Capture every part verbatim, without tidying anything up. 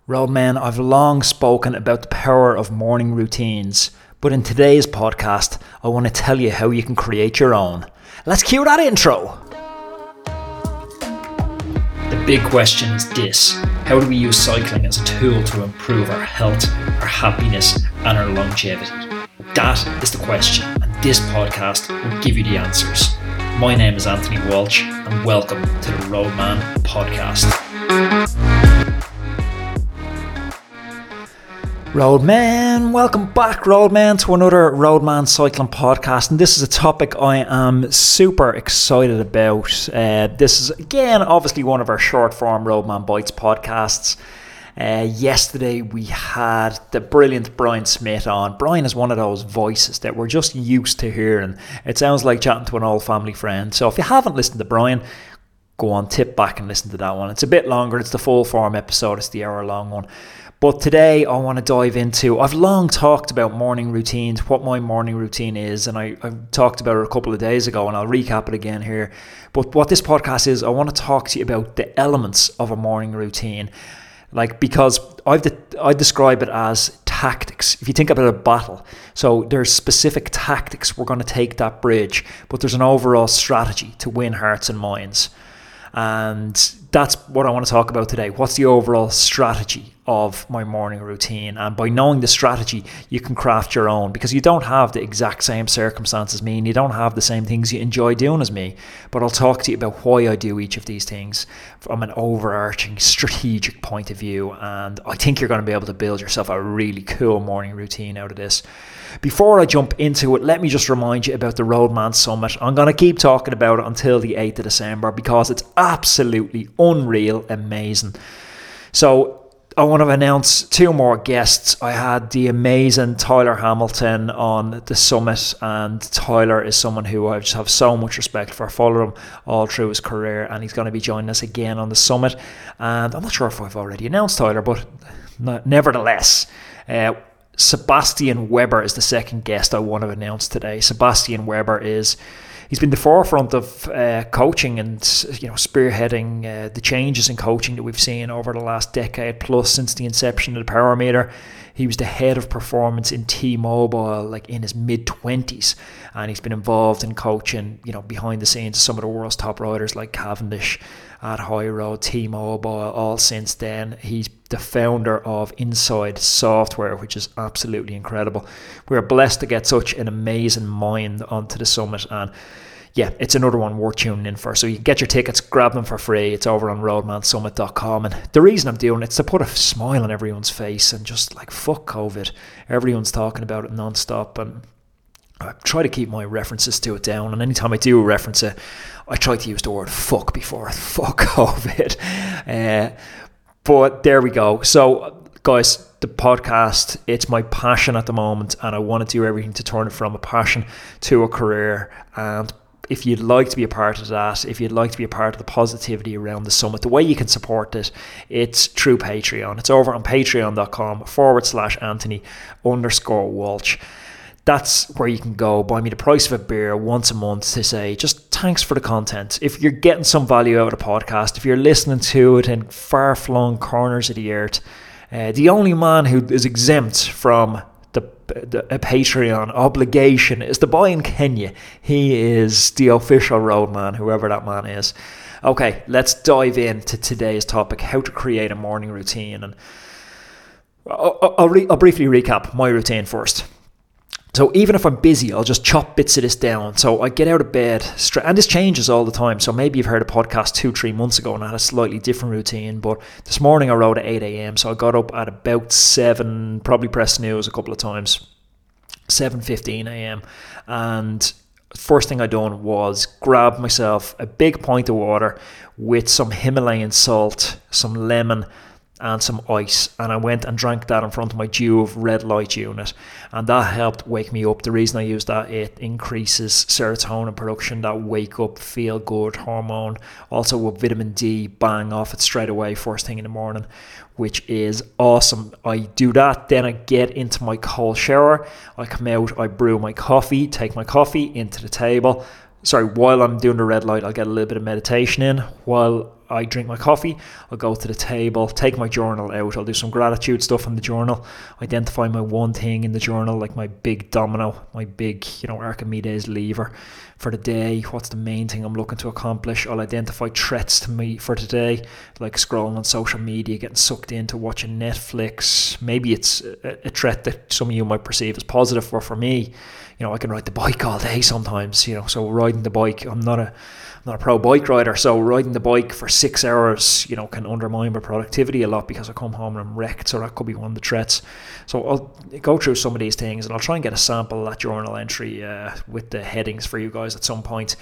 Roadman, I've long spoken about the power of morning routines, but in today's podcast, I want to tell you how you can create your own. Let's cue that intro. The big question is this: how do we use cycling as a tool to improve our health, our happiness, and our longevity? That is the question, and this podcast will give you the answers. My name is Anthony Walsh, and welcome to the Roadman Podcast. Roadman, welcome back, Roadman, to another Roadman Cycling Podcast, and this is a topic I am super excited about. Uh, this is, again, obviously one of our short-form Roadman Bites podcasts. Uh, yesterday we had the brilliant Brian Smith on. Brian is one of those voices that we're just used to hearing. It sounds like chatting to an old family friend. So if you haven't listened to Brian, go on, tip back and listen to that one. It's a bit longer. It's the full form episode. It's the hour long one. But today I want to dive into, I've long talked about morning routines, what my morning routine is, and I, I talked about it a couple of days ago, and I'll recap it again here. But what this podcast is, I want to talk to you about the elements of a morning routine. Like, because I've de- I describe it as tactics. If you think about a battle, so there's specific tactics, we're going to take that bridge, but there's an overall strategy to win hearts and minds. And that's what I want to talk about today. What's the overall strategy of my morning routine? And by knowing the strategy, you can craft your own, because you don't have the exact same circumstances as me, and you don't have the same things you enjoy doing as me. But I'll talk to you about why I do each of these things from an overarching strategic point of view. And I think you're going to be able to build yourself a really cool morning routine out of this. Before I jump into it, let me just remind you about the Roadman Summit. I'm going to keep talking about it until the eighth of December because it's absolutely unreal, amazing. So I want to announce two more guests. I had the amazing Tyler Hamilton on the summit, and Tyler is someone who I just have so much respect for. I followed him all through his career, and he's going to be joining us again on the summit. And I'm not sure if I've already announced Tyler, but nevertheless, uh, Sebastian Weber is the second guest I want to announce today. Sebastian Weber is, he's been the forefront of uh, coaching and, you know, spearheading uh, the changes in coaching that we've seen over the last decade plus since the inception of the Power Meter. He was the head of performance in T-Mobile, like in his mid-twenties, and he's been involved in coaching, you know, behind the scenes some of the world's top riders like Cavendish, at High Road, T-Mobile, all since then. He's the founder of Inside Software, which is absolutely incredible. We're blessed to get such an amazing mind onto the summit, and yeah, it's another one worth tuning in for. So you can get your tickets, grab them for free. It's over on roadman summit dot com. And the reason I'm doing it is to put a smile on everyone's face and just like, fuck COVID. Everyone's talking about it nonstop, and I try to keep my references to it down. And anytime I do reference it, I try to use the word fuck before it. Fuck COVID. Uh, but there we go. So guys, the podcast, it's my passion at the moment, and I want to do everything to turn it from a passion to a career. And if you'd like to be a part of that, if you'd like to be a part of the positivity around the summit, the way you can support it, it's through Patreon. It's over on patreon.com forward slash Anthony underscore Walsh. That's where you can go buy me the price of a beer once a month to say just thanks for the content. If you're getting some value out of the podcast, if you're listening to it in far-flung corners of the earth, uh, the only man who is exempt from the, the a Patreon obligation is the boy in Kenya. He is the official roadman, whoever that man is. Okay, let's dive into today's topic: how to create a morning routine. And I'll, I'll, re- I'll briefly recap my routine first. So even if I'm busy, I'll just chop bits of this down. So I get out of bed, and this changes all the time. So maybe you've heard a podcast two, three months ago and I had a slightly different routine. But this morning I rode at eight a.m. So I got up at about seven, probably pressed snooze a couple of times, seven fifteen a.m. And first thing I done was grab myself a big pint of water with some Himalayan salt, some lemon, and some ice, and I went and drank that in front of my Juve red light unit, and that helped wake me up. The reason I use that, it increases serotonin production, that wake up, feel good hormone. Also with vitamin D, bang off it straight away first thing in the morning, which is awesome. I do that, then I get into my cold shower, I come out, I brew my coffee, take my coffee into the table. Sorry, while I'm doing the red light, I'll get a little bit of meditation in. While I drink my coffee, I'll go to the table, take my journal out, I'll do some gratitude stuff in the journal, identify my one thing in the journal, like my big domino, my big, you know, Archimedes lever for the day. What's the main thing I'm looking to accomplish? I'll identify threats to me for today, like scrolling on social media, getting sucked into watching Netflix. Maybe it's a, a threat that some of you might perceive as positive, or for me, you know, I can ride the bike all day sometimes, you know, so riding the bike, I'm not a I'm not a pro bike rider, so riding the bike for six hours, you know, can undermine my productivity a lot because I come home and I'm wrecked, so that could be one of the threats. So I'll go through some of these things and I'll try and get a sample of that journal entry uh, with the headings for you guys at some point.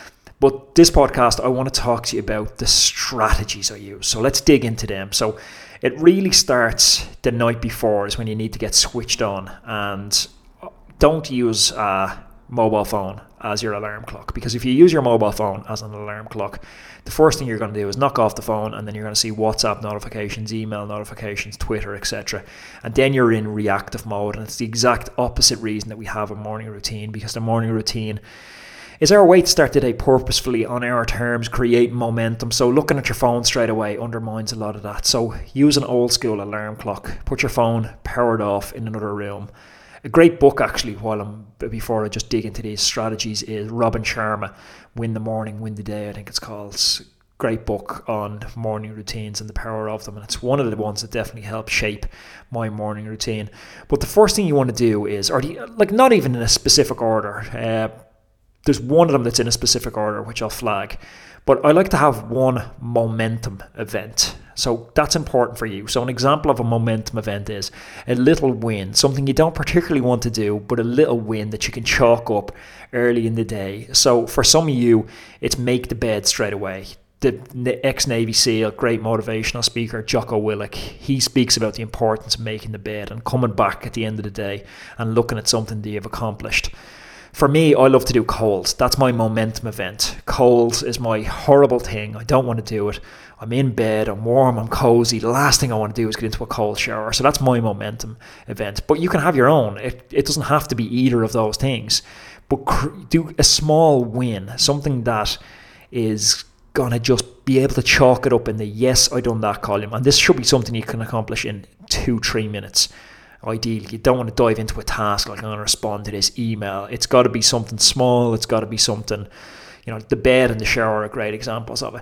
But this podcast, I want to talk to you about the strategies I use. So let's dig into them. So it really starts the night before is when you need to get switched on, and don't use a mobile phone as your alarm clock, because if you use your mobile phone as an alarm clock, the first thing you're going to do is knock off the phone, and then you're going to see WhatsApp notifications, email notifications, Twitter, et cetera. And then you're in reactive mode, and it's the exact opposite reason that we have a morning routine, because the morning routine is our way to start the day purposefully on our terms, create momentum. So looking at your phone straight away undermines a lot of that. So use an old school alarm clock, put your phone powered off in another room. A great book, actually, while I'm before I just dig into these strategies, is Robin Sharma, Win the Morning, Win the Day, I think it's called. It's a great book on morning routines and the power of them, and it's one of the ones that definitely helped shape my morning routine. But the first thing you want to do is, or the, like not even in a specific order, uh, there's one of them that's in a specific order, which I'll flag. But I like to have one momentum event. So that's important for you. So an example of a momentum event is a little win, something you don't particularly want to do, but a little win that you can chalk up early in the day. So for some of you, it's make the bed straight away. The ex-Navy SEAL, great motivational speaker, Jocko Willink, he speaks about the importance of making the bed and coming back at the end of the day and looking at something that you've accomplished. For me, I love to do colds. That's my momentum event. Colds is my horrible thing. I don't want to do it. I'm in bed, I'm warm, I'm cozy. The last thing I want to do is get into a cold shower. So that's my momentum event. But you can have your own. It, it doesn't have to be either of those things. But cr- do a small win, something that is going to just be able to chalk it up in the yes, I done that column. And this should be something you can accomplish in two, three minutes. Ideally, you don't want to dive into a task like I'm going to respond to this email. It's got to be something small. It's got to be something, you know, the bed and the shower are great examples of it.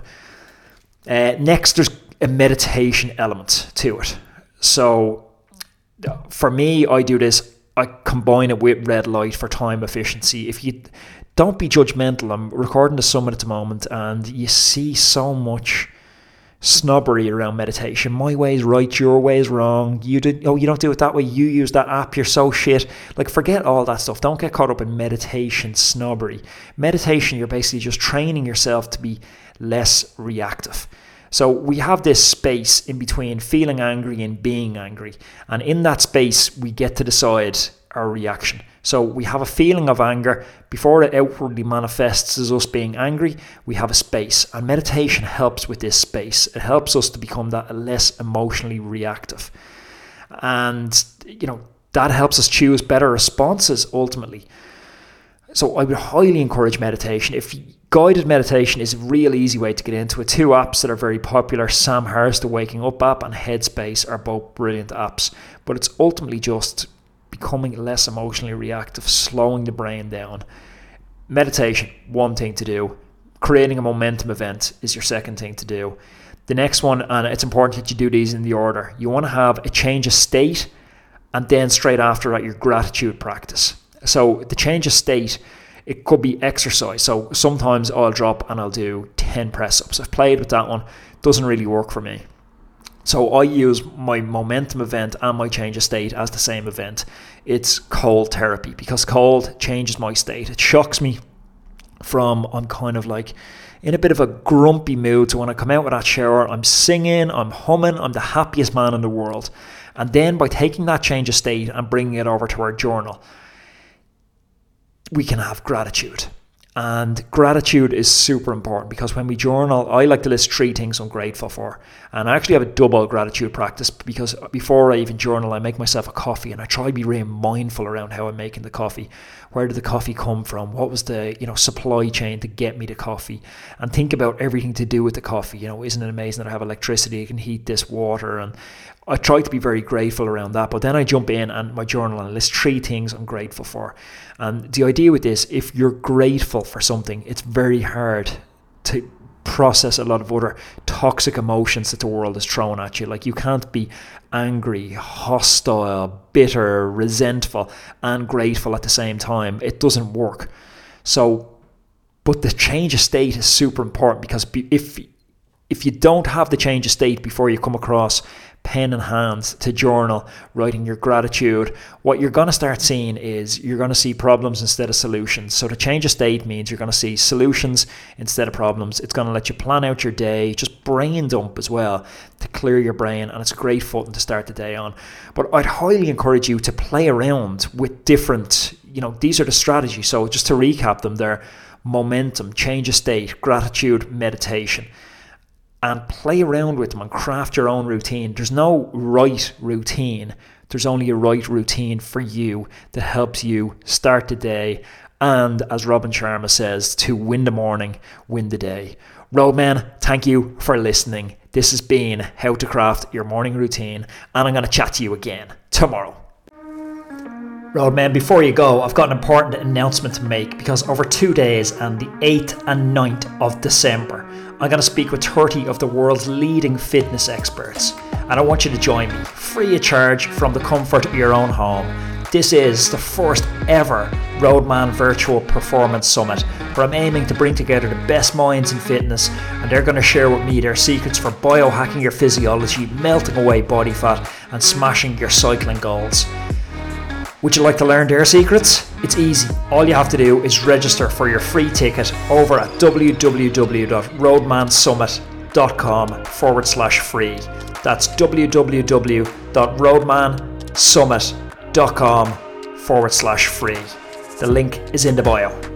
Uh, next, there's a meditation element to it. So for me, I do this, I combine it with red light for time efficiency. If you don't be judgmental, I'm recording the summit at the moment and you see so much snobbery around meditation. My way is right, your way is wrong. You did oh you don't do it that way, you use that app, you're so shit. Like, forget all that stuff. Don't get caught up in meditation snobbery. Meditation, you're basically just training yourself to be less reactive. So we have this space in between feeling angry and being angry, and in that space we get to decide our reaction. So we have a feeling of anger. Before it outwardly manifests as us being angry, we have a space. And meditation helps with this space. It helps us to become that less emotionally reactive. And, you know, that helps us choose better responses ultimately. So I would highly encourage meditation. If guided meditation is a real easy way to get into it. Two apps that are very popular, Sam Harris, the Waking Up app, and Headspace are both brilliant apps. But it's ultimately just becoming less emotionally reactive, slowing the brain down. Meditation, one thing to do. Creating a momentum event is your second thing to do. The next one, and it's important that you do these in the order, you want to have a change of state, and then straight after that, your gratitude practice. So the change of state, it could be exercise. So sometimes I'll drop and I'll do ten press-ups. I've played with that one. Doesn't really work for me. So I use my momentum event and my change of state as the same event. It's cold therapy, because cold changes my state. It shocks me from, I'm kind of like in a bit of a grumpy mood. So when I come out of that shower, I'm singing, I'm humming, I'm the happiest man in the world. And then by taking that change of state and bringing it over to our journal, we can have gratitude. And gratitude is super important, because when we journal, I like to list three things I'm grateful for. And I actually have a double gratitude practice, because before I even journal, I make myself a coffee and I try to be really mindful around how I'm making the coffee. Where did the coffee come from? What was the, you know, supply chain to get me the coffee? And think about everything to do with the coffee. You know, isn't it amazing that I have electricity? I can heat this water. And I try to be very grateful around that. But then I jump in and my journal and list three things I'm grateful for. And the idea with this, if you're grateful for something, it's very hard to process a lot of other toxic emotions that the world is throwing at you. Like, you can't be angry, hostile, bitter, resentful, and grateful at the same time. It doesn't work. So, but the change of state is super important, because if if you don't have the change of state before you come across pen in hand to journal, writing your gratitude, what you're going to start seeing is you're going to see problems instead of solutions. So the change of state means you're going to see solutions instead of problems. It's going to let you plan out your day, just brain dump as well, to clear your brain, and it's a great footing to start the day on. But I'd highly encourage you to play around with different, you know, these are the strategies. So just to recap them, they're momentum, change of state, gratitude, meditation. And play around with them and craft your own routine. There's no right routine. There's only a right routine for you that helps you start the day. And as Robin Sharma says, to win the morning, win the day. Roadman, thank you for listening. This has been How to Craft Your Morning Routine. And I'm going to chat to you again tomorrow. Roadman, before you go, I've got an important announcement to make, because over two days, and the eighth and ninth of December, I'm going to speak with thirty of the world's leading fitness experts. And I want you to join me, free of charge, from the comfort of your own home. This is the first ever Roadman Virtual Performance Summit, where I'm aiming to bring together the best minds in fitness, and they're going to share with me their secrets for biohacking your physiology, melting away body fat, and smashing your cycling goals. Would you like to learn their secrets? It's easy. All you have to do is register for your free ticket over at www.roadmansummit.com forward slash free. That's www.roadmansummit.com forward slash free. The link is in the bio.